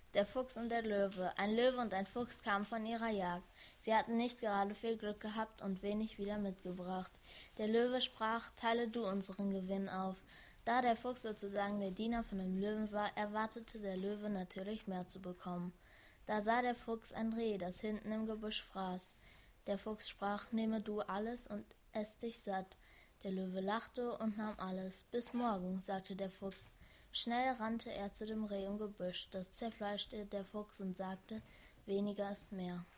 Der Fuchs und der Löwe. Ein Löwe und ein Fuchs kamen von ihrer Jagd. Sie hatten nicht gerade viel Glück gehabt und wenig wieder mitgebracht. Der Löwe sprach: Teile du unseren Gewinn auf. Da der Fuchs sozusagen der Diener von dem Löwen war, erwartete der Löwe natürlich mehr zu bekommen. Da sah der Fuchs ein Reh, das hinten im Gebüsch fraß. Der Fuchs sprach: Nehme du alles und ess dich satt. Der Löwe lachte und nahm alles. Bis morgen, sagte der Fuchs. Schnell rannte er zu dem Reh im Gebüsch. Das zerfleischte der Fuchs und sagte: Weniger ist mehr.